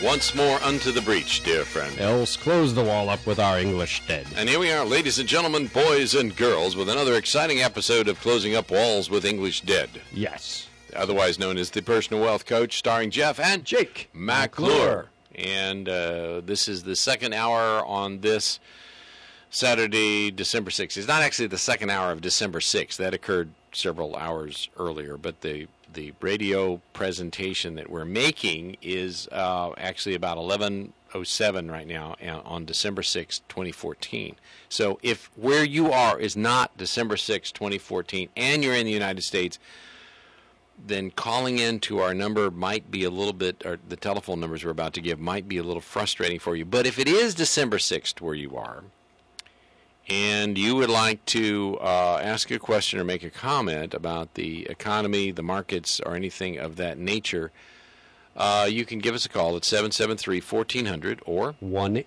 Once more unto the breach, dear friend. Else close the wall up with our English dead. And here we are, ladies and gentlemen, boys and girls, with another exciting episode of Closing Up Walls with English Dead. Yes. Otherwise known as the Personal Wealth Coach, starring Jeff and Jake McClure. And this is the second hour on this Saturday, December 6th. It's not actually the second hour of December 6th. That occurred several hours earlier, but the radio presentation that we're making is actually about 11:07 right now on December 6th, 2014. So if where you are is not December 6th, 2014, and you're in the United States, then calling in to our number might be a little bit, or the telephone numbers we're about to give might be a little frustrating for you. But if it is December 6th where you are, and you would like to ask a question or make a comment about the economy, the markets, or anything of that nature, you can give us a call at 773-1400 or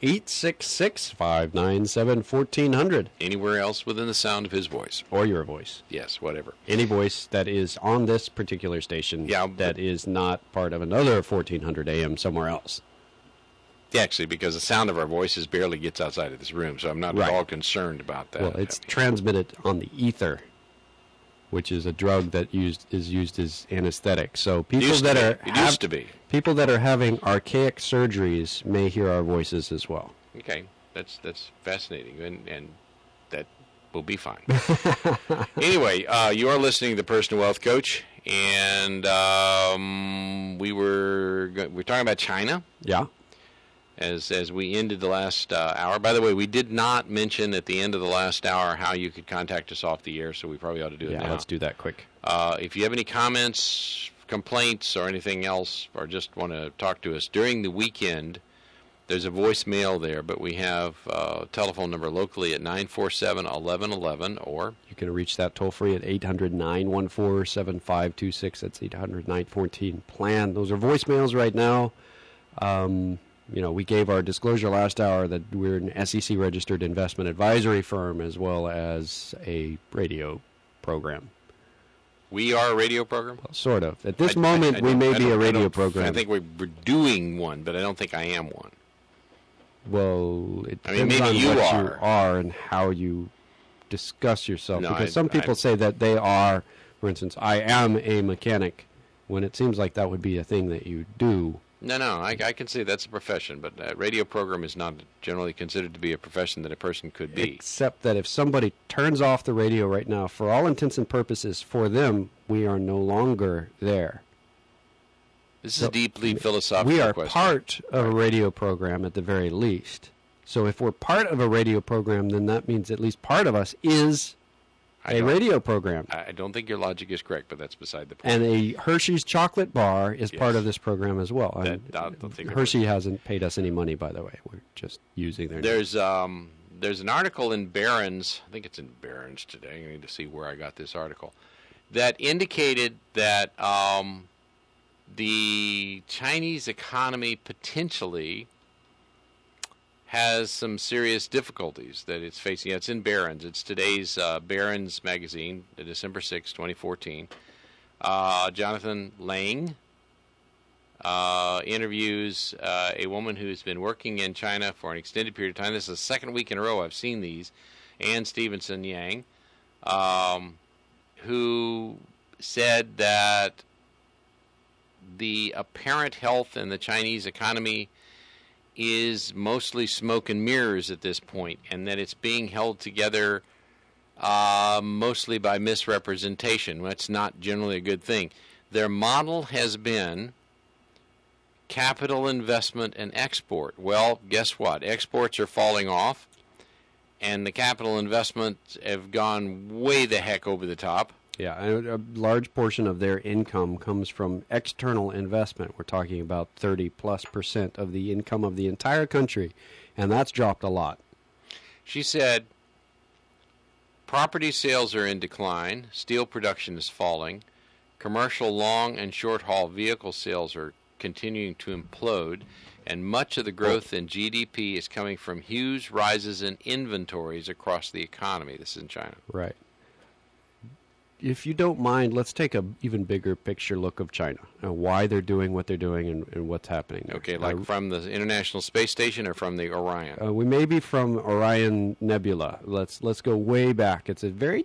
1-866-597-1400. Anywhere else within the sound of his voice. Or your voice. Yes, whatever. Any voice that is on this particular station that is not part of another 1400 AM somewhere else. Actually, because the sound of our voices barely gets outside of this room, so I'm not at all concerned about that. Well, it's transmitted on the ether, which is a drug that is used as anesthetic. So people used to be. People that are having archaic surgeries may hear our voices as well. Okay, that's fascinating, and that will be fine. Anyway, you are listening to the Personal Wealth Coach, and we're talking about China. Yeah. As we ended the last hour. By the way, we did not mention at the end of the last hour how you could contact us off the air, so we probably ought to do it now. Yeah, let's do that quick. If you have any comments, complaints, or anything else, or just want to talk to us during the weekend, there's a voicemail there, but we have a telephone number locally at 947-1111, or you can reach that toll-free at 800-914-7526. That's 800-914-PLAN. Those are voicemails right now. We gave our disclosure last hour that we're an SEC-registered investment advisory firm as well as a radio program. We are a radio program? Well, sort of. At this moment, we may be a radio program. I think we're doing one, but I don't think I am one. Well, it depends on what you are and how you discuss yourself. No, because some people say that they are, for instance, I am a mechanic, when it seems like that would be a thing that you do. No, I can say that's a profession, but a radio program is not generally considered to be a profession that a person could be. Except that if somebody turns off the radio right now, for all intents and purposes, for them, we are no longer there. This is a deeply philosophical question. We are part of a radio program at the very least. So if we're part of a radio program, then that means at least part of us is a radio program. I don't think your logic is correct, but that's beside the point. And a Hershey's chocolate bar is part of this program as well. Hershey hasn't paid us any money, by the way. We're just using their name. There's an article in Barron's, I think it's in Barron's today, I need to see where I got this article, that indicated that the Chinese economy potentially has some serious difficulties that it's facing. Yeah, it's in Barron's. It's today's Barron's magazine, December 6, 2014. Jonathan Lang interviews a woman who's been working in China for an extended period of time. This is the second week in a row I've seen these. Ann Stevenson Yang, who said that the apparent health in the Chinese economy is mostly smoke and mirrors at this point, and that it's being held together mostly by misrepresentation. That's not generally a good thing. Their model has been capital investment and export. Well, guess what? Exports are falling off, and the capital investments have gone way the heck over the top. Yeah, a large portion of their income comes from external investment. We're talking about 30+% of the income of the entire country, and that's dropped a lot. She said, property sales are in decline, steel production is falling, commercial long and short-haul vehicle sales are continuing to implode, and much of the growth in GDP is coming from huge rises in inventories across the economy. This is in China. Right. if you don't mind, let's take a even bigger picture look of China and why they're doing what they're doing and what's happening there. Okay, like from the International Space Station or from the Orion? We may be from Orion Nebula. Let's go way back. It's a very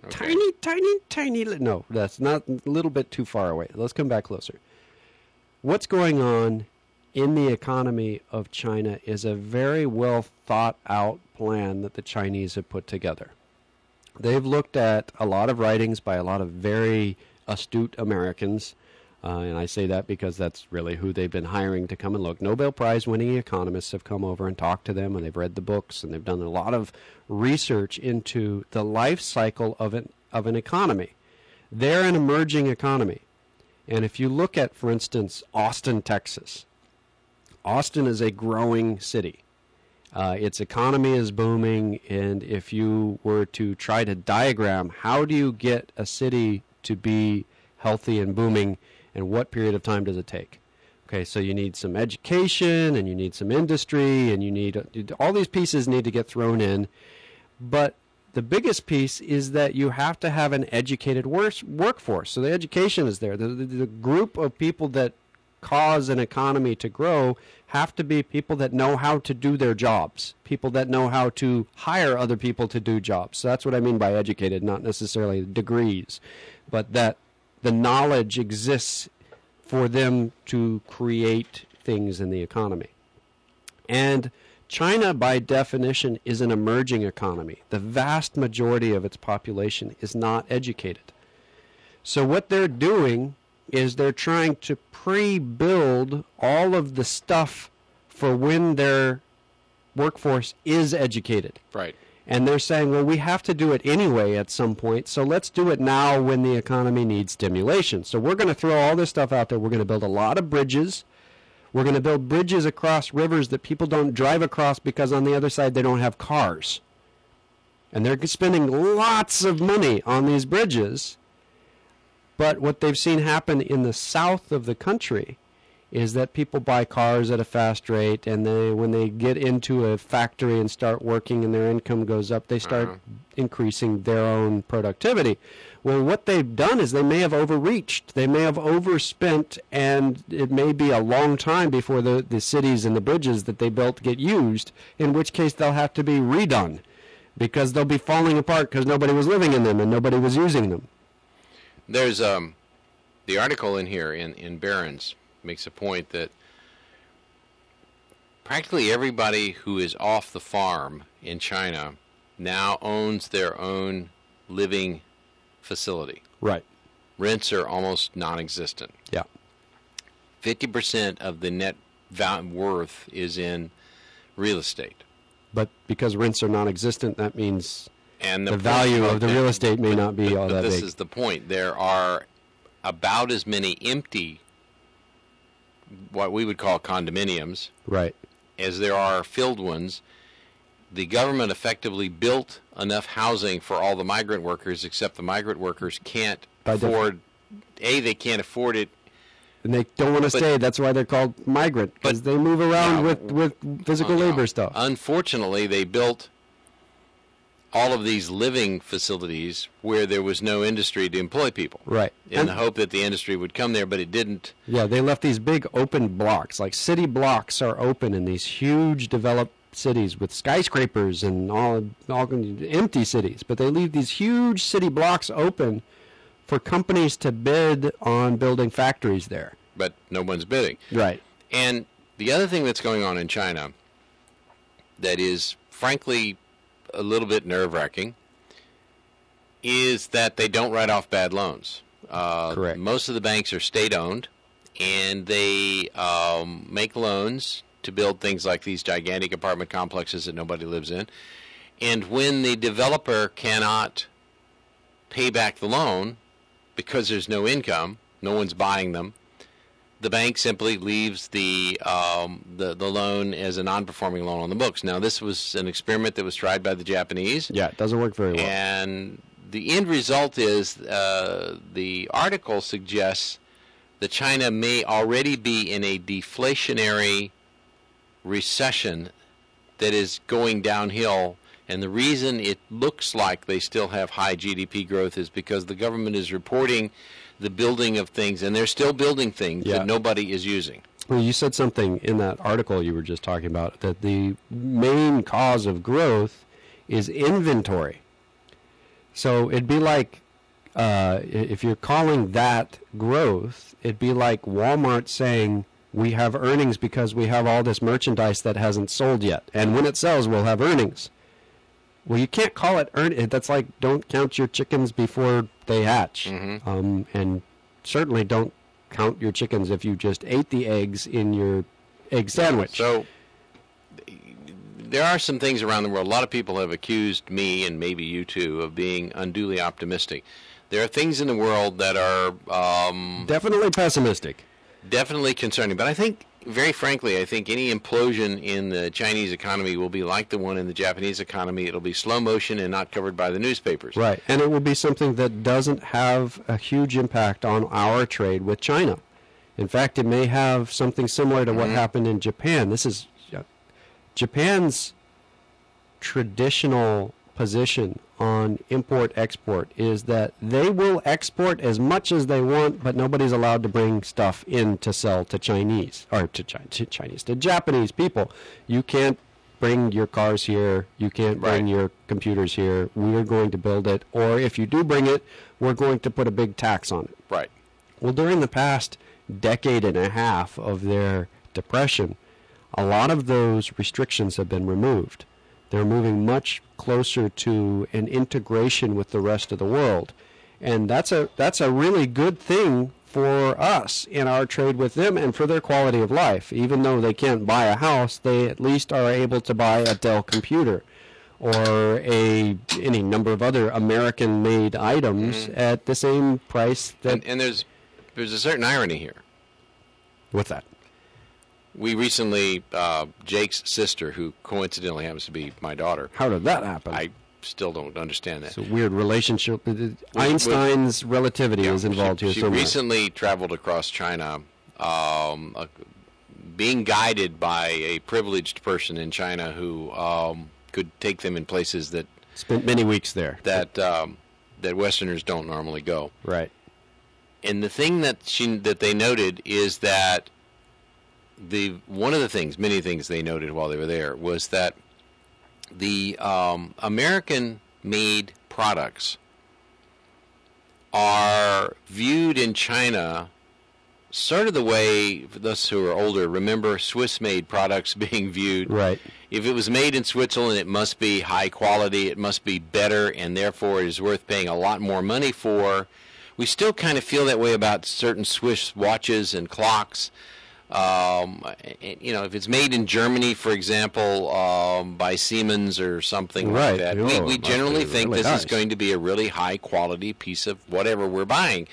tiny. No, that's not a little bit too far away. Let's come back closer. What's going on in the economy of China is a very well thought out plan that the Chinese have put together. They've looked at a lot of writings by a lot of very astute Americans, and I say that because that's really who they've been hiring to come and look. Nobel Prize winning economists have come over and talked to them, and they've read the books, and they've done a lot of research into the life cycle of an economy. They're an emerging economy. And if you look at, for instance, Austin, Texas, Austin is a growing city. Its economy is booming, and if you were to try to diagram how do you get a city to be healthy and booming, and what period of time does it take? Okay, so you need some education, and you need some industry, and you need all these pieces need to get thrown in. But the biggest piece is that you have to have an educated workforce. So the education is there. The group of people that cause an economy to grow have to be people that know how to do their jobs, people that know how to hire other people to do jobs. So that's what I mean by educated, not necessarily degrees, but that the knowledge exists for them to create things in the economy. And China, by definition, is an emerging economy. The vast majority of its population is not educated. So what they're doing is they're trying to pre-build all of the stuff for when their workforce is educated. Right. And they're saying, well, we have to do it anyway at some point, so let's do it now when the economy needs stimulation. So we're going to throw all this stuff out there. We're going to build a lot of bridges. We're going to build bridges across rivers that people don't drive across because on the other side they don't have cars. And they're spending lots of money on these bridges. But what they've seen happen in the south of the country is that people buy cars at a fast rate, and when they get into a factory and start working and their income goes up, they start increasing their own productivity. Well, what they've done is they may have overreached. They may have overspent, and it may be a long time before the cities and the bridges that they built get used, in which case they'll have to be redone because they'll be falling apart because nobody was living in them and nobody was using them. There's the article in here in Barron's makes a point that practically everybody who is off the farm in China now owns their own living facility. Right. Rents are almost non-existent. Yeah. 50% of the net worth is in real estate. But because rents are non-existent, that means and the value of the real estate may not be all that big. This is the point. There are about as many empty, what we would call condominiums, right, as there are filled ones. The government effectively built enough housing for all the migrant workers, except the migrant workers can't afford. They can't afford it, and they don't want to stay. That's why they're called migrant, because they move around with physical labor stuff. Unfortunately, they built all of these living facilities where there was no industry to employ people. Right. In the hope that the industry would come there, but it didn't. Yeah, they left these big open blocks. Like city blocks are open in these huge developed cities with skyscrapers and all empty cities. But they leave these huge city blocks open for companies to bid on building factories there. But no one's bidding. Right. And the other thing that's going on in China that is, frankly, a little bit nerve-wracking is that they don't write off bad loans. Correct. Most of the banks are state-owned, and they make loans to build things like these gigantic apartment complexes that nobody lives in. And when the developer cannot pay back the loan because there's no income, no one's buying them, the bank simply leaves the loan as a non-performing loan on the books. Now, this was an experiment that was tried by the Japanese. Yeah, it doesn't work very well. And the end result is the article suggests that China may already be in a deflationary recession that is going downhill And the reason it looks like they still have high GDP growth is because the government is reporting the building of things, and they're still building things that nobody is using. Well, you said something in that article you were just talking about, that the main cause of growth is inventory. So it'd be like, if you're calling that growth, it'd be like Walmart saying, we have earnings because we have all this merchandise that hasn't sold yet. And when it sells, we'll have earnings. Well, you can't call it earnings. That's like, don't count your chickens before they hatch. And certainly don't count your chickens if you just ate the eggs in your egg sandwich. So there are some things around the world. A lot of people have accused me, and maybe you too, of being unduly optimistic. There are things in the world that are definitely pessimistic. Definitely concerning. But I think, very frankly, I think any implosion in the Chinese economy will be like the one in the Japanese economy. It'll be slow motion and not covered by the newspapers. Right. And it will be something that doesn't have a huge impact on our trade with China. In fact, it may have something similar to what happened in Japan. This is Japan's traditional position on import-export is that they will export as much as they want, but nobody's allowed to bring stuff in to sell to Chinese, or to Japanese people. You can't bring your cars here. You can't bring your computers here. We're going to build it. Or if you do bring it, we're going to put a big tax on it. Right. Well, during the past decade and a half of their depression, a lot of those restrictions have been removed. They're moving much closer to an integration with the rest of the world. And that's a really good thing for us in our trade with them and for their quality of life. Even though they can't buy a house, they at least are able to buy a Dell computer or any number of other American-made items at the same price. And there's a certain irony here. What's that? We recently, Jake's sister, who coincidentally happens to be my daughter. How did that happen? I still don't understand that. It's a weird relationship. Einstein's relativity is involved here somewhere. She recently traveled across China, being guided by a privileged person in China who could take them in places that... Spent many weeks there. That Westerners don't normally go. Right. And the thing that they noted is that many things they noted while they were there was that the American-made products are viewed in China sort of the way, for those who are older, remember Swiss-made products being viewed. Right. If it was made in Switzerland, it must be high quality, it must be better, and therefore it is worth paying a lot more money for. We still kind of feel that way about certain Swiss watches and clocks. If it's made in Germany, for example, by Siemens or something like that, we generally think really this is going to be a really high-quality piece of whatever we're buying.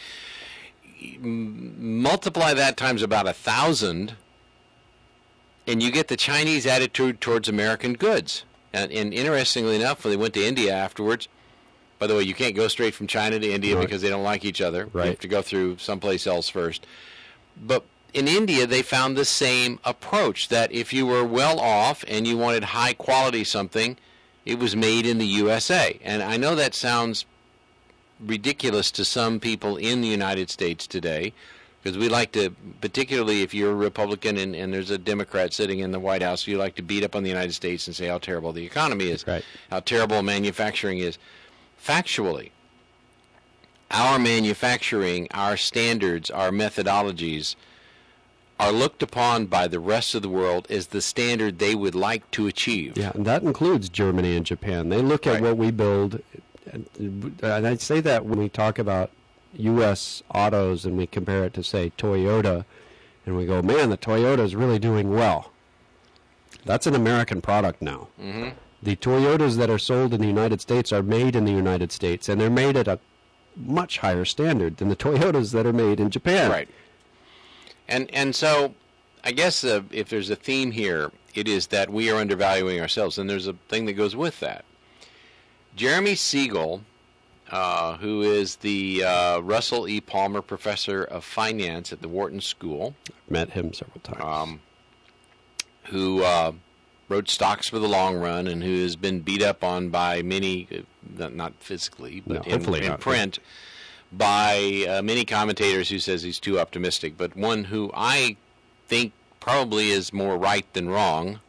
Multiply that times about 1,000, and you get the Chinese attitude towards American goods. And interestingly enough, when they went to India afterwards, by the way, you can't go straight from China to India because they don't like each other. Right. You have to go through someplace else first. But in India, they found the same approach, that if you were well off and you wanted high quality something, it was made in the USA. And I know that sounds ridiculous to some people in the United States today, because we like to, particularly if you're a Republican and there's a Democrat sitting in the White House, you like to beat up on the United States and say how terrible the economy is, how terrible manufacturing is. Factually, our manufacturing, our standards, our methodologies are looked upon by the rest of the world as the standard they would like to achieve. Yeah, and that includes Germany and Japan. They look at what we build, and I say that when we talk about U.S. autos and we compare it to, say, Toyota, and we go, man, the Toyota is really doing well. That's an American product now. Mm-hmm. The Toyotas that are sold in the United States are made in the United States, and they're made at a much higher standard than the Toyotas that are made in Japan. Right. And so I guess if there's a theme here, it is that we are undervaluing ourselves, and there's a thing that goes with that. Jeremy Siegel, who is the Russell E. Palmer Professor of Finance at the Wharton School. Met him several times. Who wrote Stocks for the Long Run and who has been beat up on by many, not physically, but in print, by many commentators who says he's too optimistic. But one who I think probably is more right than wrong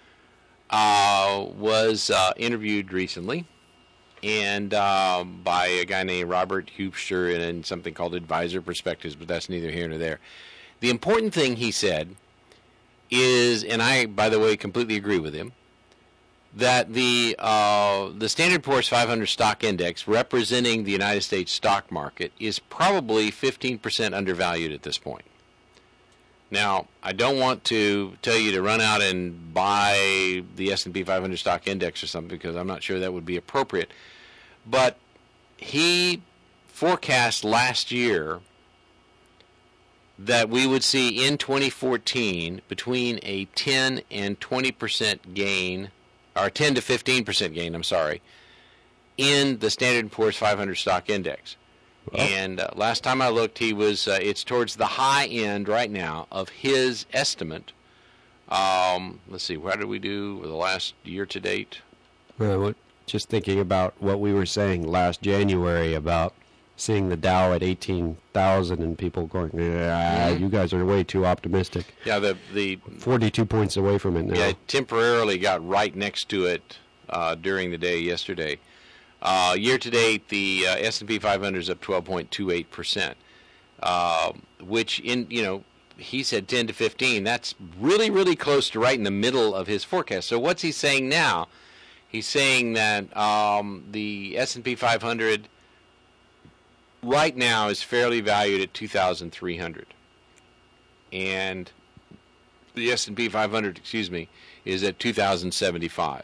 was interviewed recently, and by a guy named Robert Hubster in something called Advisor Perspectives, but that's neither here nor there. The important thing he said is, and I, by the way, completely agree with him, that the Standard & Poor's 500 stock index representing the United States stock market is probably 15% undervalued at this point. Now, I don't want to tell you to run out and buy the S&P 500 stock index or something, because I'm not sure that would be appropriate. But he forecast last year that we would see in 2014 between a 10 and 20% gain, or 10 to 15% gain, I'm sorry, in the Standard & Poor's 500 stock index. Well, and last time I looked, he was it's towards the high end right now of his estimate. Let's see, how did we do with the last year to date? Well, just thinking about what we were saying last January about seeing the Dow at 18,000 and people going, you guys are way too optimistic. Yeah, the 42 points away from it now. Yeah, it temporarily got right next to it during the day yesterday. Year to date, the S&P 500 is up 12.28%, which he said 10 to 15. That's really, really close to right in the middle of his forecast. So what's he saying now? He's saying that the S&P 500 right now is fairly valued at 2,300, and the S&P 500, is at 2,075.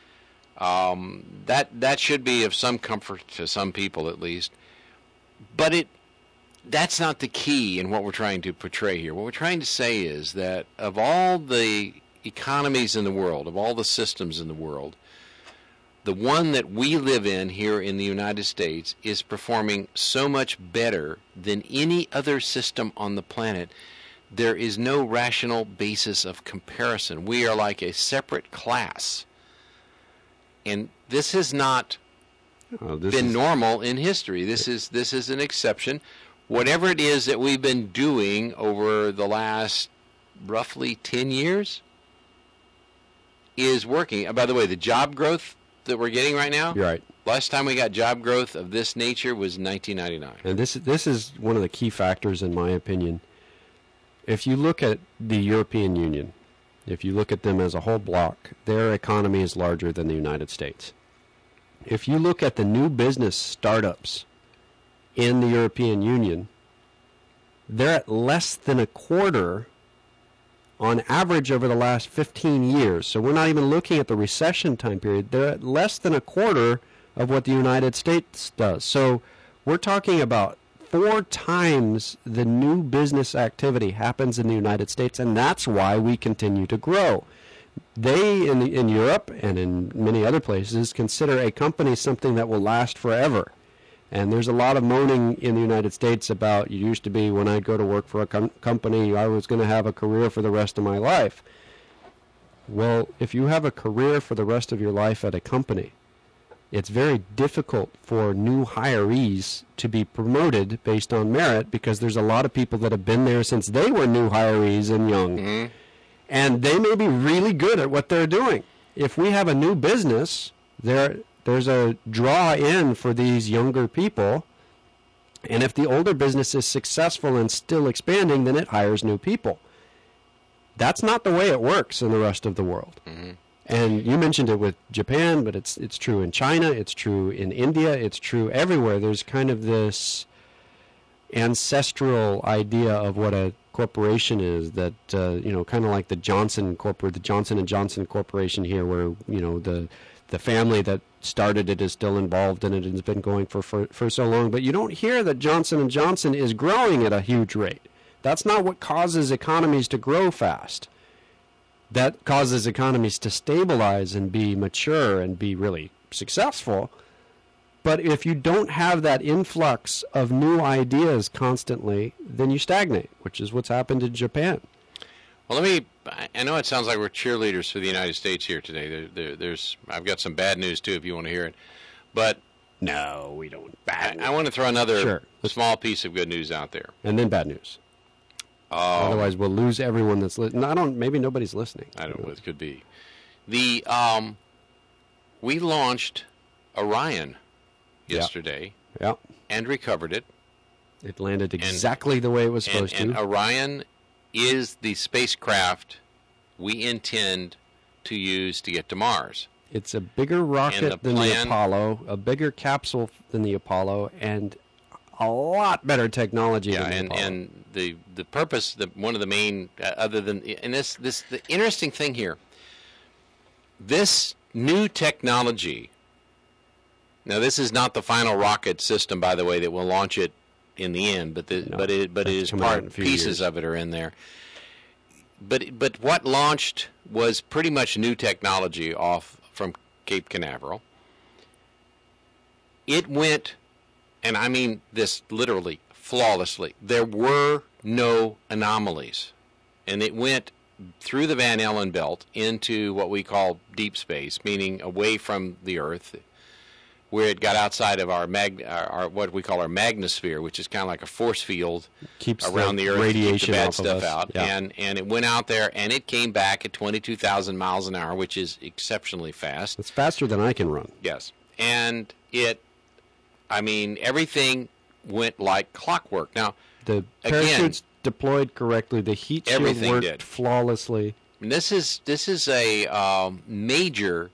That should be of some comfort to some people at least, but that's not the key in what we're trying to portray here. What we're trying to say is that of all the economies in the world, of all the systems in the world, the one that we live in here in the United States is performing so much better than any other system on the planet. There is no rational basis of comparison. We are like a separate class. And this has not been normal in history. This is an exception. Whatever it is that we've been doing over the last roughly 10 years is working. By the way, the job growth that we're getting right now, right. Last time we got job growth of this nature was 1999. And this is one of the key factors, in my opinion. If you look at the European Union, if you look at them as a whole block, their economy is larger than the United States. If you look at the new business startups in the European Union, they're at less than a quarter on average over the last 15 years. So we're not even looking at the recession time period. They're at less than a quarter of what the United States does. So we're talking about 4 times the new business activity happens in the United States, and that's why we continue to grow. They, in Europe and in many other places, consider a company something that will last forever. And there's a lot of moaning in the United States about, it used to be when I'd go to work for a company, I was going to have a career for the rest of my life. Well, if you have a career for the rest of your life at a company, it's very difficult for new hirees to be promoted based on merit, because there's a lot of people that have been there since they were new hirees and young. Mm-hmm. And they may be really good at what they're doing. If we have a new business, there's a draw in for these younger people. And if the older business is successful and still expanding, then it hires new people. That's not the way it works in the rest of the world. Mm-hmm. And you mentioned it with Japan, but it's true in China, it's true in India, it's true everywhere. There's kind of this ancestral idea of what a corporation is, that kind of like the Johnson & Johnson Corporation here, where the family that started it is still involved in it and has been going for so long. But you don't hear that Johnson & Johnson is growing at a huge rate. That's not what causes economies to grow fast. That causes economies to stabilize and be mature and be really successful. But if you don't have that influx of new ideas constantly, then you stagnate, which is what's happened in Japan. Well, let me I know it sounds like we're cheerleaders for the United States here today. I've got some bad news too, if you want to hear it. But No, we don't. I want to throw another Sure. small piece of good news out there. And then bad news. Otherwise, we'll lose everyone that's listening. Maybe nobody's listening. I don't know. It could be. We launched Orion yesterday Yeah. and recovered it. It landed exactly the way it was supposed And to. Orion is the spacecraft we intend to use to get to Mars. It's a bigger rocket than the Apollo, a bigger capsule than the Apollo, and a lot better technology than the Apollo. And the purpose, one of the main, other than, and the interesting thing here, this new technology, now this is not the final rocket system, by the way, that will launch it in the end, but it is pieces of it are in there. But what launched was pretty much new technology off from Cape Canaveral. It went, and I mean this literally flawlessly. There were no anomalies, and it went through the Van Allen belt into what we call deep space, meaning away from the Earth, where it got outside of our what we call our magnosphere, which is kind of like a force field around the Earth radiation to keep the bad stuff out. Yeah. And it went out there, and it came back at 22,000 miles an hour, which is exceptionally fast. It's faster than I can run. Yes. And everything went like clockwork. Now, the parachutes deployed correctly. The heat shield worked flawlessly. And this is a major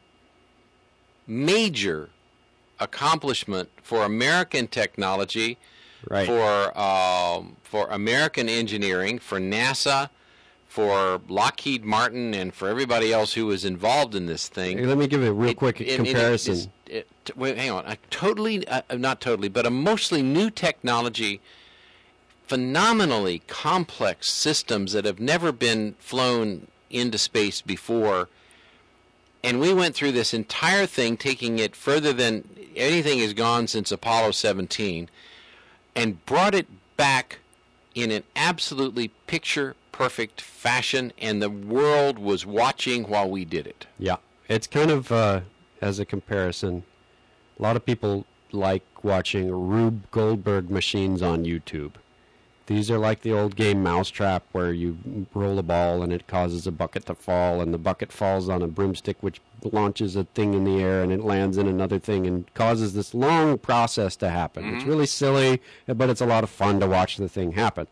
accomplishment for American technology, right. for American engineering, for NASA, for Lockheed Martin, and for everybody else who was involved in this thing. Hey, let me give you a real quick comparison. Wait, hang on. Not totally, but a mostly new technology, phenomenally complex systems that have never been flown into space before. And we went through this entire thing, taking it further than anything has gone since Apollo 17, and brought it back in an absolutely picture-perfect fashion, and the world was watching while we did it. Yeah. It's kind of, as a comparison, a lot of people like watching Rube Goldberg machines on YouTube. These are like the old game Mousetrap, where you roll a ball and it causes a bucket to fall, and the bucket falls on a broomstick, which launches a thing in the air, and it lands in another thing and causes this long process to happen. Mm-hmm. It's really silly, but it's a lot of fun to watch the thing happen.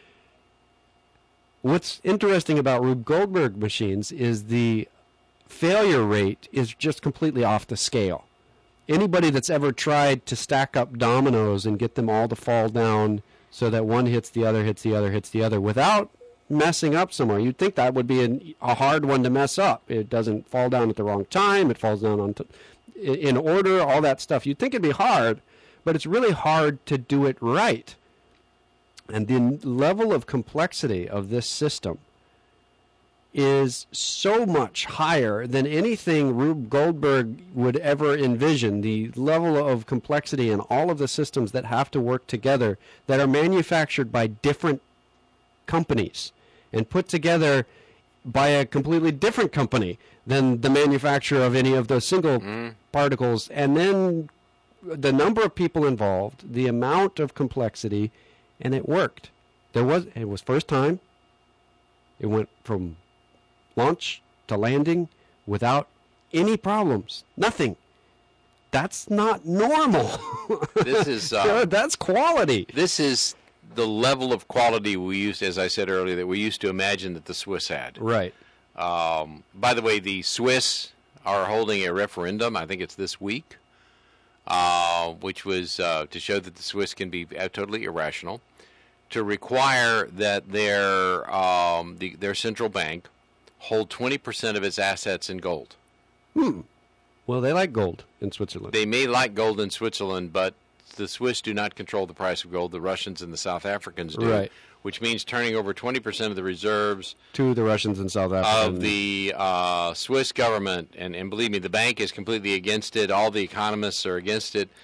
What's interesting about Rube Goldberg machines is the failure rate is just completely off the scale. Anybody that's ever tried to stack up dominoes and get them all to fall down so that one hits the other, hits the other, hits the other, without messing up somewhere. You'd think that would be a hard one to mess up. It doesn't fall down at the wrong time. It falls down in order, all that stuff. You'd think it'd be hard, but it's really hard to do it right. And the level of complexity of this system is so much higher than anything Rube Goldberg would ever envision. The level of complexity in all of the systems that have to work together, that are manufactured by different companies and put together by a completely different company than the manufacturer of any of those single particles. And then the number of people involved, the amount of complexity, and it worked. It was first time. It went from launch to landing without any problems. Nothing. That's not normal. This is that's quality. This is the level of quality we used, as I said earlier, that we used to imagine that the Swiss had. Right. By the way, the Swiss are holding a referendum. I think it's this week, which was to show that the Swiss can be totally irrational, to require that their central bank hold 20% of its assets in gold. Well, they like gold in Switzerland. They may like gold in Switzerland, but the Swiss do not control the price of gold. The Russians and the South Africans do, right. Which means turning over 20% of the reserves to the Russians and South Africa of the Swiss government. And believe me, the bank is completely against it. All the economists are against it.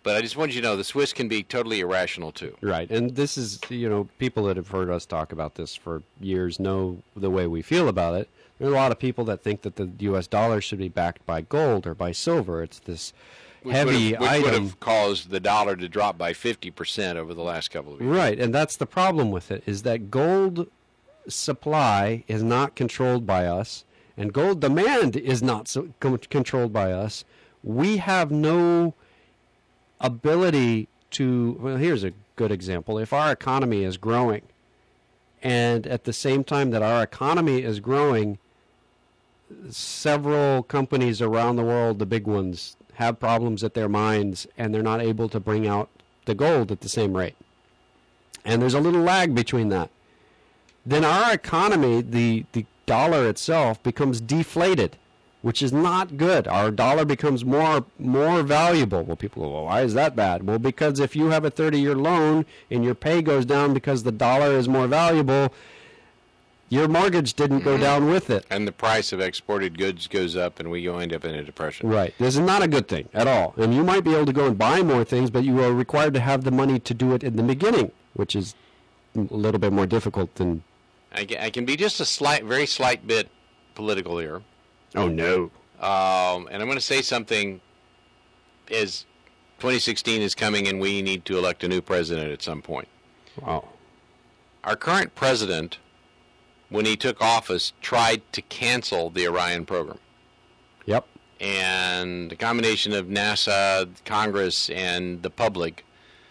But I just wanted you to know the Swiss can be totally irrational, too. Right. And this is, people that have heard us talk about this for years know the way we feel about it. There are a lot of people that think that the U.S. dollar should be backed by gold or by silver. It's this heavy which item. would have caused the dollar to drop by 50% over the last couple of years. Right. And that's the problem with it, is that gold supply is not controlled by us, and gold demand is not controlled by us. We have no ability to, well, here's a good example. If our economy is growing, and at the same time that our economy is growing, several companies around the world, the big ones, have problems at their mines, and they're not able to bring out the gold at the same rate. And there's a little lag between that. Then our economy, the dollar itself, becomes deflated, which is not good. Our dollar becomes more valuable. Well, people go, well, why is that bad? Well, because if you have a 30-year loan and your pay goes down because the dollar is more valuable, your mortgage didn't go down with it. And the price of exported goods goes up, and we end up in a depression. Right. This is not a good thing at all. And you might be able to go and buy more things, but you are required to have the money to do it in the beginning, which is a little bit more difficult than... I can be just a very slight bit political here. Oh, no. And I'm going to say something as 2016 is coming and we need to elect a new president at some point. Wow. Our current president, when he took office, tried to cancel the Orion program. Yep. And the combination of NASA, Congress, and the public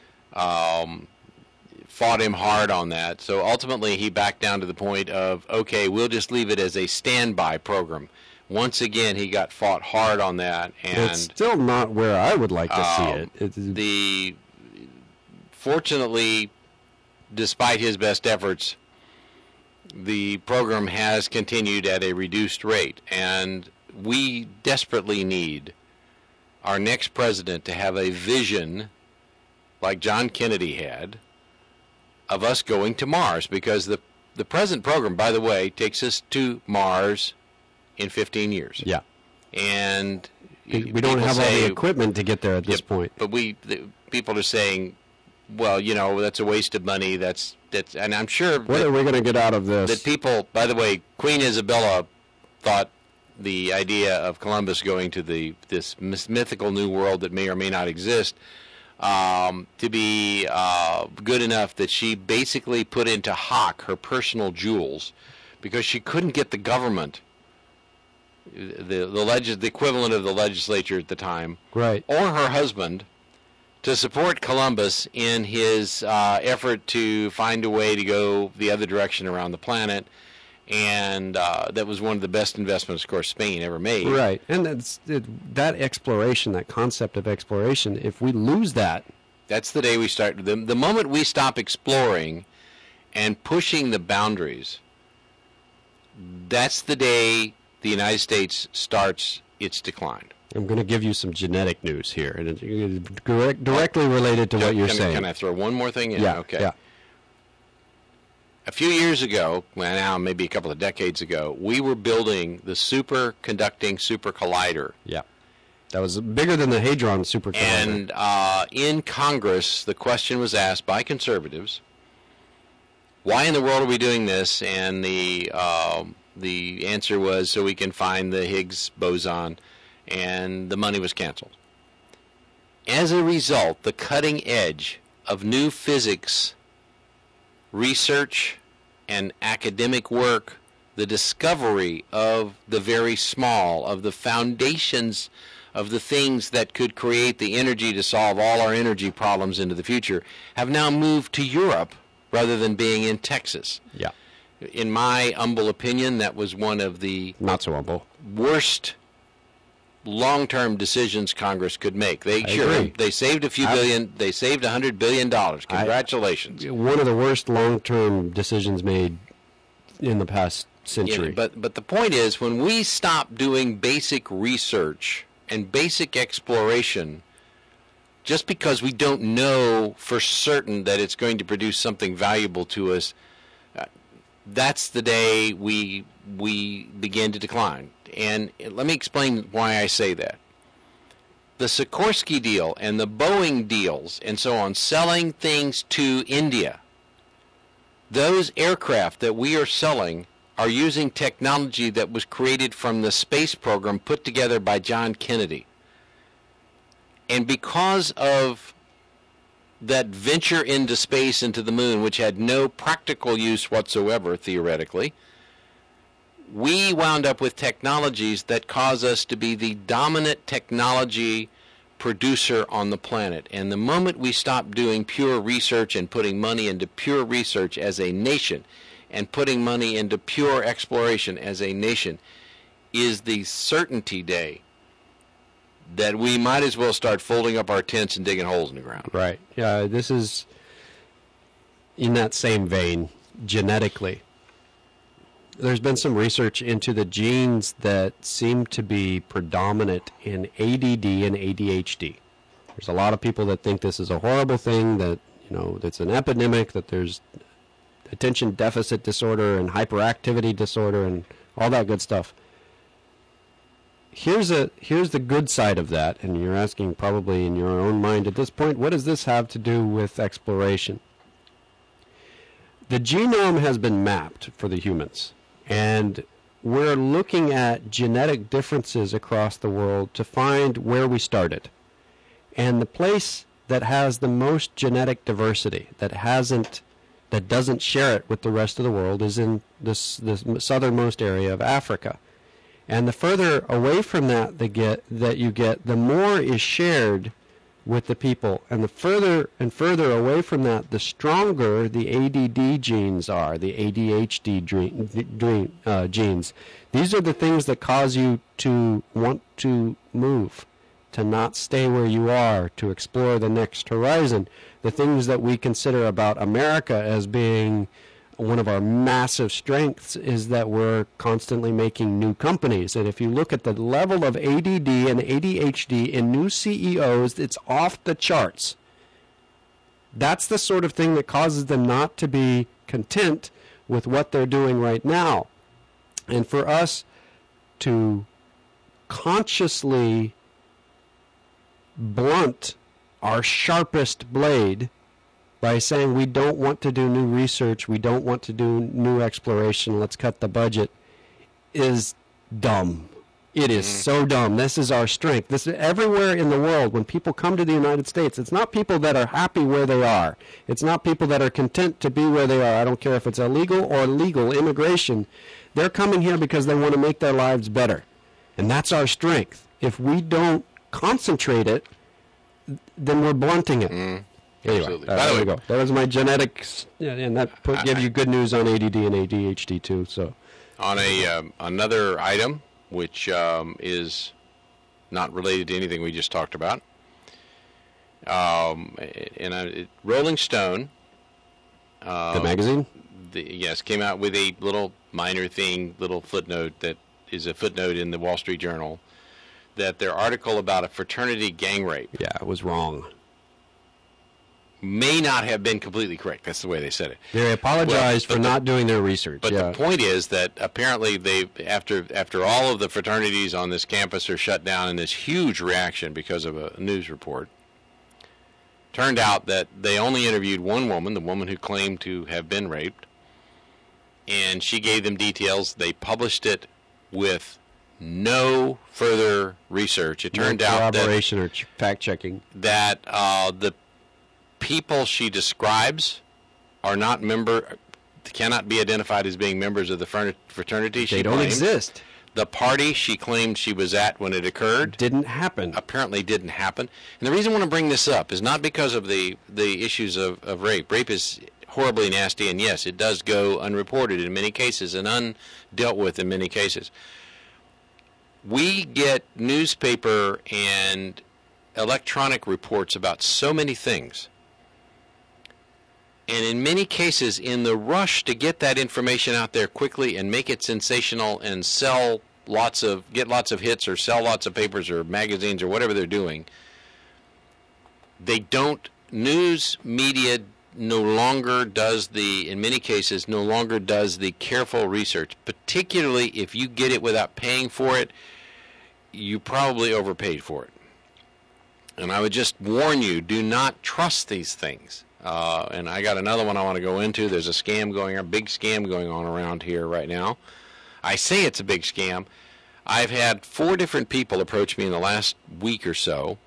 fought him hard on that. So ultimately he backed down to the point of, okay, we'll just leave it as a standby program. Once again, he got fought hard on that. And it's still not where I would like to see it. Fortunately, despite his best efforts, the program has continued at a reduced rate. And we desperately need our next president to have a vision like John Kennedy had of us going to Mars, because the present program, by the way, takes us to Mars in 15 years. Yeah. And we don't have all the equipment to get there at this point. But people are saying, well, that's a waste of money. That's and I'm sure what are we going to get out of this? That people, by the way, Queen Isabella thought the idea of Columbus going to this mythical new world that may or may not exist to be good enough that she basically put into hock her personal jewels, because she couldn't get the government, the equivalent of the legislature at the time, right, or her husband, to support Columbus in his effort to find a way to go the other direction around the planet. And that was one of the best investments, of course, Spain ever made. Right. And that exploration, that concept of exploration, if we lose that... That's the day we start. The moment we stop exploring and pushing the boundaries, that's the day the United States starts its decline. I'm going to give you some genetic news here, and it's directly related to what you're saying. Can I throw one more thing in? Yeah, okay. Yeah. A few years ago, well, now maybe a couple of decades ago, we were building the superconducting super collider. Yeah. That was bigger than the Hadron super collider. And in Congress, the question was asked by conservatives, why in the world are we doing this? And the answer was so we can find the Higgs boson, and the money was canceled. As a result, the cutting edge of new physics research and academic work, the discovery of the very small, of the foundations of the things that could create the energy to solve all our energy problems into the future, have now moved to Europe rather than being in Texas. Yeah. In my humble opinion, that was one of the not so humble worst long-term decisions Congress could make. They saved a few billion. They saved $100 billion. Congratulations. One of the worst long-term decisions made in the past century. Yeah, but the point is, when we stop doing basic research and basic exploration, just because we don't know for certain that it's going to produce something valuable to us, that's the day we begin to decline. And let me explain why I say that. the Sikorsky deal and the Boeing deals and so on, selling things to India, those aircraft that we are selling are using technology that was created from the space program put together by John Kennedy. And because of that venture into space, into the moon, which had no practical use whatsoever, theoretically, we wound up with technologies that cause us to be the dominant technology producer on the planet. And the moment we stop doing pure research and putting money into pure research as a nation and putting money into pure exploration as a nation is the certainty day that we might as well start folding up our tents and digging holes in the ground. Right. Yeah, this is in that same vein, genetically. There's been some research into the genes that seem to be predominant in ADD and ADHD. There's a lot of people that think this is a horrible thing, that, that's an epidemic, that there's attention deficit disorder and hyperactivity disorder and all that good stuff. Here's the good side of that, and you're asking probably in your own mind at this point, what does this have to do with exploration? The genome has been mapped for the humans, and we're looking at genetic differences across the world to find where we started. And the place that has the most genetic diversity, that doesn't share it with the rest of the world, is in this southernmost area of Africa. And the further away from that you get, the more is shared with the people. And the further and further away from that, the stronger the ADD genes are, the ADHD genes. These are the things that cause you to want to move, to not stay where you are, to explore the next horizon. The things that we consider about America as being one of our massive strengths is that we're constantly making new companies. And if you look at the level of ADD and ADHD in new CEOs, it's off the charts. That's the sort of thing that causes them not to be content with what they're doing right now. And for us to consciously blunt our sharpest blade by saying we don't want to do new research, we don't want to do new exploration, let's cut the budget, is dumb. It is so dumb. This is our strength. This is everywhere in the world. When people come to the United States, it's not people that are happy where they are. It's not people that are content to be where they are. I don't care if it's illegal or legal immigration. They're coming here because they want to make their lives better. And that's our strength. If we don't concentrate it, then we're blunting it. Anyway, there we go. That was my genetics, and that gives you good news on ADD and ADHD too. So, on another item, which is not related to anything we just talked about, Rolling Stone, the magazine, came out with a little minor thing, little footnote that is a footnote in the Wall Street Journal, that their article about a fraternity gang rape, it was wrong. May not have been completely correct. That's the way they said it. They apologized for not doing their research. But the point is that apparently after all of the fraternities on this campus are shut down in this huge reaction because of a news report, turned out that they only interviewed one woman, the woman who claimed to have been raped, and she gave them details. They published it with no further research. It turned out that corroboration or fact checking, that the people she describes cannot be identified as being members of the fraternity. They don't exist. The party she claimed she was at when it occurred apparently didn't happen. And the reason I want to bring this up is not because of the issues of rape. Rape is horribly nasty, and yes, it does go unreported in many cases and undealt with in many cases. We get newspaper and electronic reports about so many things. And in many cases, in the rush to get that information out there quickly and make it sensational and get lots of hits or sell lots of papers or magazines or whatever they're doing, news media no longer does in many cases, the careful research, particularly if you get it without paying for it. You probably overpaid for it. And I would just warn you, do not trust these things. And I got another one I want to go into. There's a scam going on, a big scam going on around here right now. I say it's a big scam. I've had 4 different people approach me in the last week or so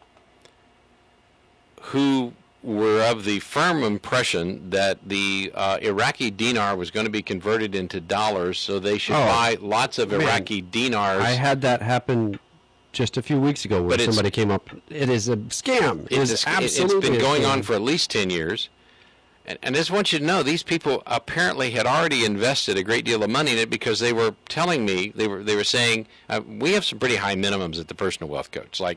who were of the firm impression that the Iraqi dinar was going to be converted into dollars, so they should buy lots of Iraqi dinars. I had that happen just a few weeks ago where somebody came up. It is a scam. It's been going on for at least 10 years. And I just want you to know, these people apparently had already invested a great deal of money in it because they were telling me, they were saying, we have some pretty high minimums at the Personal Wealth Coach, like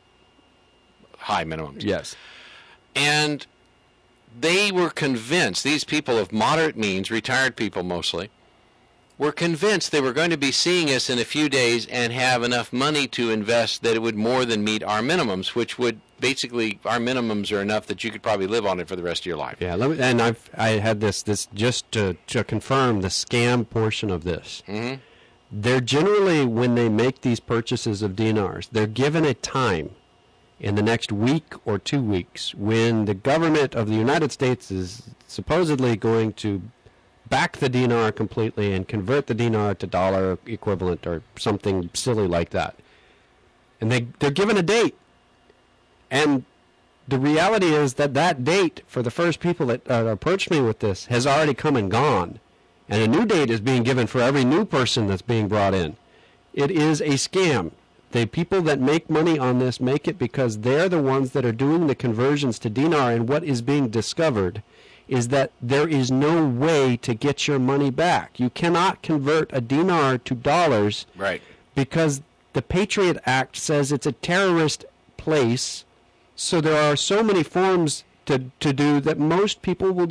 high minimums. Yes. And they were convinced, these people of moderate means, retired people mostly, were convinced they were going to be seeing us in a few days and have enough money to invest that it would more than meet our minimums, which would basically, our minimums are enough that you could probably live on it for the rest of your life. Yeah, I had this just to confirm the scam portion of this. Mm-hmm. They're generally, when they make these purchases of dinars, they're given a time in the next week or 2 weeks when the government of the United States is supposedly going to back the dinar completely and convert the dinar to dollar equivalent or something silly like that. And they're given a date. And the reality is that date for the first people that approached me with this has already come and gone. And a new date is being given for every new person that's being brought in. It is a scam. The people that make money on this make it because they're the ones that are doing the conversions to dinar, and what is being discovered is that there is no way to get your money back. You cannot convert a dinar to dollars, right? Because the Patriot Act says it's a terrorist place. So there are so many forms to do that most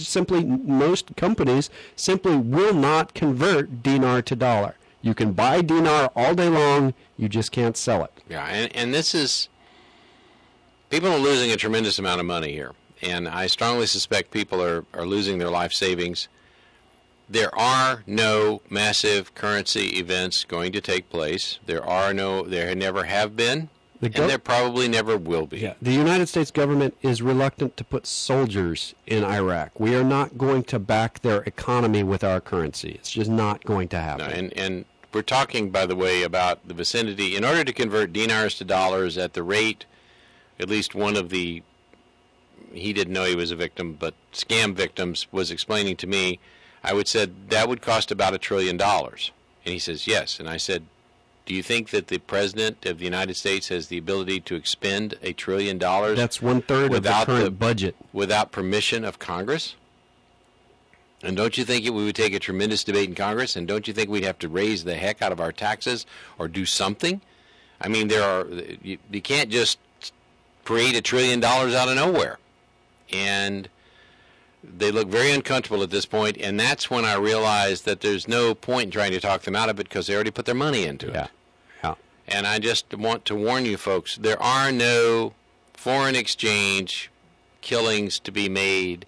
companies simply will not convert dinar to dollar. You can buy dinar all day long, you just can't sell it. Yeah, and this is, people are losing a tremendous amount of money here. And I strongly suspect people are losing their life savings. There are no massive currency events going to take place. There never have been. And there probably never will be. Yeah. The United States government is reluctant to put soldiers in Iraq. We are not going to back their economy with our currency. It's just not going to happen. No, and we're talking, by the way, about the vicinity. In order to convert dinars to dollars at the rate, at least one of the, he didn't know he was a victim, but scam victims was explaining to me, I would said, that would cost about $1 trillion. And he says, yes. And I said, do you think that the President of the United States has the ability to expend $1 trillion? That's 1/3 of the current budget. Without permission of Congress? And don't you think we would take a tremendous debate in Congress? And don't you think we'd have to raise the heck out of our taxes or do something? I mean, you can't just create $1 trillion out of nowhere. And they look very uncomfortable at this point, and that's when I realized that there's no point in trying to talk them out of it because they already put their money into it. Yeah. And I just want to warn you folks, there are no foreign exchange killings to be made.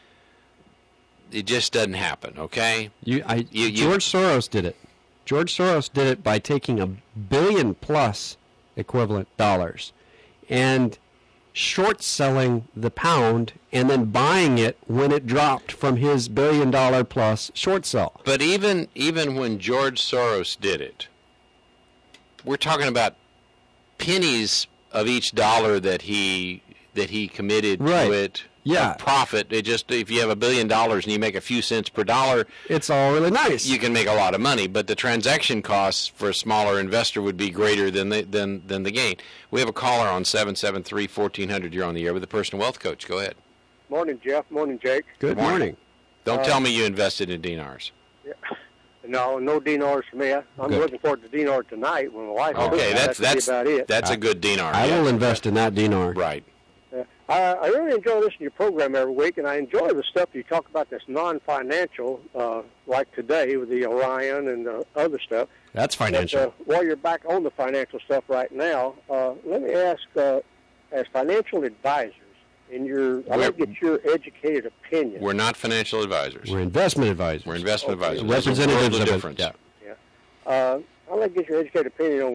It just doesn't happen, okay? George Soros did it. George Soros did it by taking $1 billion plus equivalent dollars and short selling the pound and then buying it when it dropped from his $1 billion plus short sell. But even when George Soros did it, we're talking about pennies of each dollar that he committed to it. Yeah. Profit. If you have $1 billion and you make a few cents per dollar, it's all really nice. You can make a lot of money, but the transaction costs for a smaller investor would be greater than the gain. We have a caller on 773-1400. You're on the air with the Personal Wealth Coach. Go ahead. Morning, Jeff. Morning, Jake. Good morning. Don't tell me you invested in dinars. Yeah. No dinars for me. I'm looking forward to dinar tonight when my wife. Okay, that's about it. That's a good dinar. I will invest in that dinar. Right. I really enjoy listening to your program every week, and I enjoy the stuff you talk about that's non-financial, like today with the Orion and the other stuff. That's financial. But, while you're back on the financial stuff right now, let me ask, as financial advisors, I'd like to get your educated opinion. We're not financial advisors. We're investment advisors. We're investment advisors. Representatives of difference. Yeah. I'd like to get your educated opinion on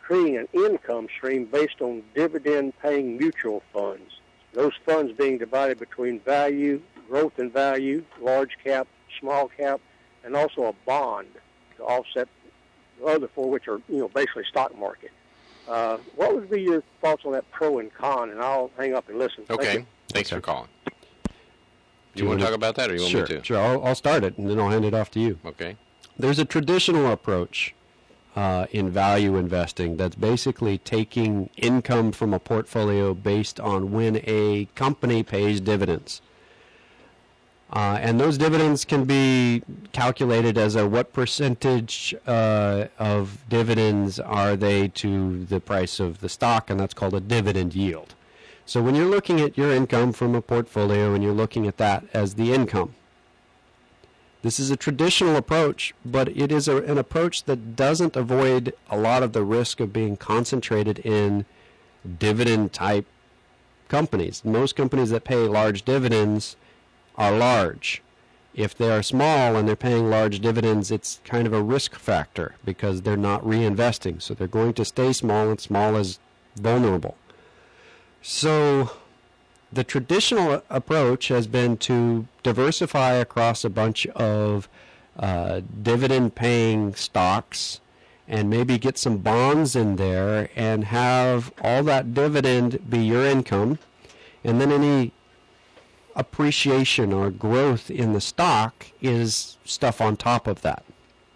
creating an income stream based on dividend-paying mutual funds. Those funds being divided between value, growth in value, large cap, small cap, and also a bond to offset the other four, which are, basically stock market. What would be your thoughts on that pro and con? And I'll hang up and listen. Okay. Thanks for calling. Do you want to talk about that, or you want me to? Sure. I'll start it, and then I'll hand it off to you. Okay. There's a traditional approach in value investing that's basically taking income from a portfolio based on when a company pays dividends. And those dividends can be calculated as what percentage of dividends are they to the price of the stock, and that's called a dividend yield. So when you're looking at your income from a portfolio and you're looking at that as the income, this is a traditional approach, but it is an approach that doesn't avoid a lot of the risk of being concentrated in dividend-type companies. Most companies that pay large dividends are large. If they are small and they're paying large dividends, it's kind of a risk factor because they're not reinvesting. So they're going to stay small, and small is vulnerable. So the traditional approach has been to diversify across a bunch of dividend-paying stocks and maybe get some bonds in there and have all that dividend be your income, and then any appreciation or growth in the stock is stuff on top of that.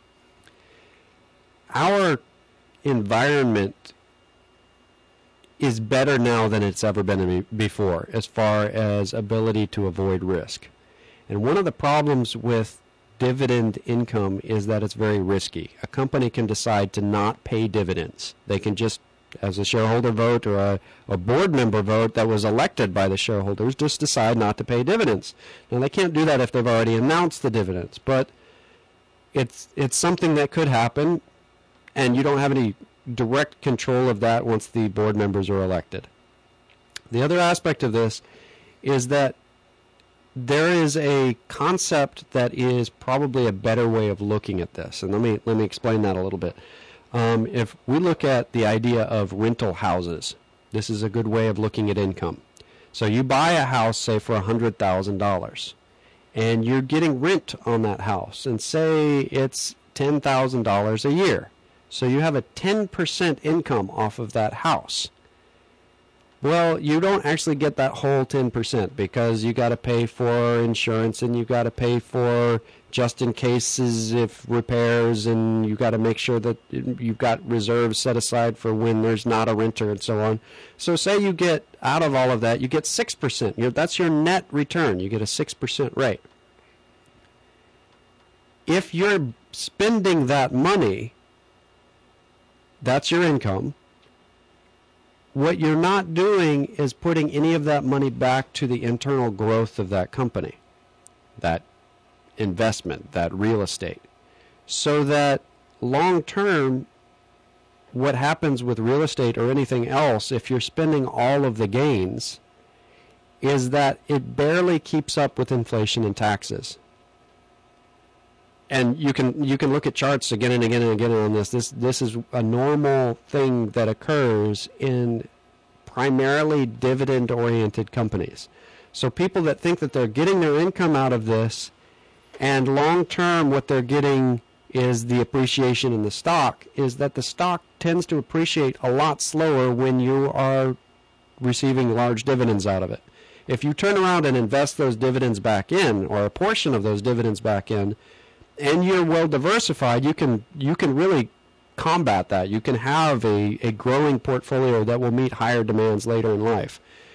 Our environment is better now than it's ever been before as far as ability to avoid risk. And one of the problems with dividend income is that it's very risky. A company can decide to not pay dividends. They can just, as a shareholder vote or a board member vote that was elected by the shareholders, just decide not to pay dividends. Now, they can't do that if they've already announced the dividends, but it's something that could happen, and you don't have any direct control of that once the board members are elected. The other aspect of this is that there is a concept that is probably a better way of looking at this, and let me explain that a little bit. If we look at the idea of rental houses, this is a good way of looking at income. So you buy a house, say, for $100,000, and you're getting rent on that house, and say it's $10,000 a year. So you have a 10% income off of that house. Well, you don't actually get that whole 10% because you got to pay for insurance, and you got to pay for just in cases if repairs, and you got to make sure that you've got reserves set aside for when there's not a renter and so on. So say you get out of all of that, you get 6%. That's your net return. You get a 6% rate. If you're spending that money, that's your income. What you're not doing is putting any of that money back to the internal growth of that company, that investment, that real estate. So that long term, what happens with real estate or anything else, if you're spending all of the gains, is that it barely keeps up with inflation and taxes. And you can look at charts again and again and again on this. This is a normal thing that occurs in primarily dividend-oriented companies. So people that think that they're getting their income out of this, and long-term what they're getting is the appreciation in the stock, is that the stock tends to appreciate a lot slower when you are receiving large dividends out of it. If you turn around and invest those dividends back in, or a portion of those dividends back in, and you're well diversified, you can really combat that. You can have a growing portfolio that will meet higher demands later in life.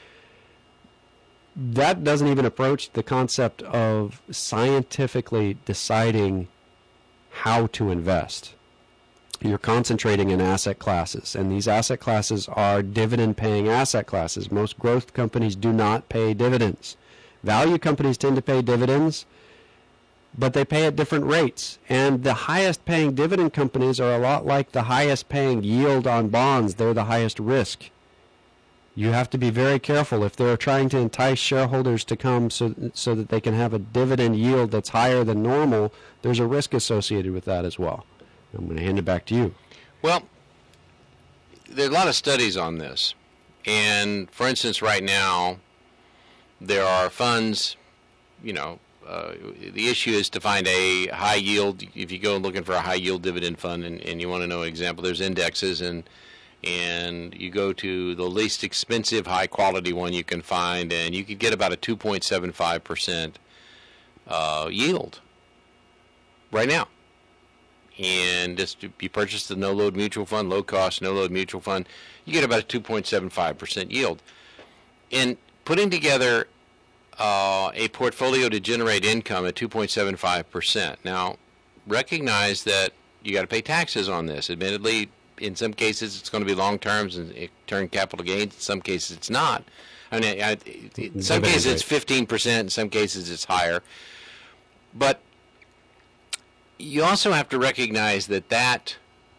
That doesn't even approach the concept of scientifically deciding how to invest. You're concentrating in asset classes, and these asset classes are dividend-paying asset classes. Most growth companies do not pay dividends. Value companies tend to pay dividends, but they pay at different rates. And the highest paying dividend companies are a lot like the highest paying yield on bonds. They're the highest risk. You have to be very careful. If they're trying to entice shareholders to come so that they can have a dividend yield that's higher than normal, there's a risk associated with that as well. I'm going to hand it back to you. Well, there are a lot of studies on this. And, for instance, right now, there are funds, the issue is to find a high yield. If you go looking for a high yield dividend fund and you want to know an example, there's indexes, and you go to the least expensive, high quality one you can find, and you could get about a 2.75% yield right now. And just you purchase the no-load mutual fund, low-cost no-load mutual fund, you get about a 2.75% yield. And putting together a portfolio to generate income at 2.75%. Now, recognize that you got to pay taxes on this. Admittedly, in some cases it's going to be long terms and turn capital gains. In some cases it's not. I mean, in some cases it's 15%. In some cases it's higher. But you also have to recognize that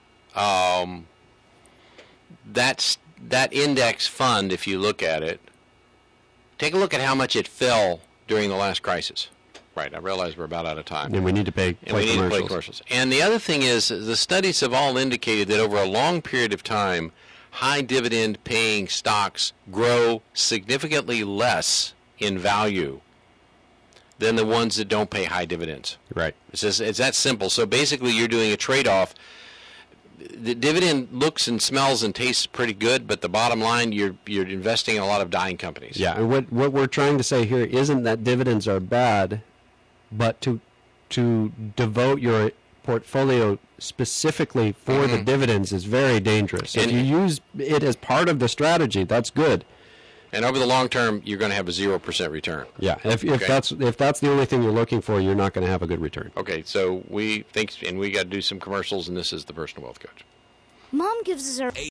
index fund, if you look at it, take a look at how much it fell during the last crisis. Right, I realize we're about out of time. And we need to play commercials. And the other thing is, the studies have all indicated that over a long period of time, high dividend paying stocks grow significantly less in value than the ones that don't pay high dividends. Right. It's that simple. So basically you're doing a trade-off. The dividend looks and smells and tastes pretty good, but the bottom line, you're investing in a lot of dying companies. Yeah, and what we're trying to say here isn't that dividends are bad, but to devote your portfolio specifically for the dividends is very dangerous. If you use it as part of the strategy, that's good. And over the long term, you're going to have a 0% return. Yeah, if that's the only thing you're looking for, you're not going to have a good return. Okay, so we got to do some commercials, and this is the Personal Wealth Coach. Mom gives us our